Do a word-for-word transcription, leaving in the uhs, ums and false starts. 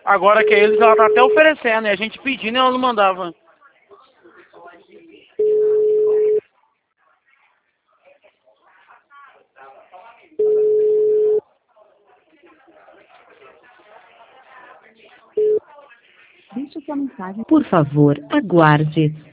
Agora que eles, ela tá até oferecendo, e a gente pedindo e ela não mandava. Deixe sua mensagem. Por favor, aguarde.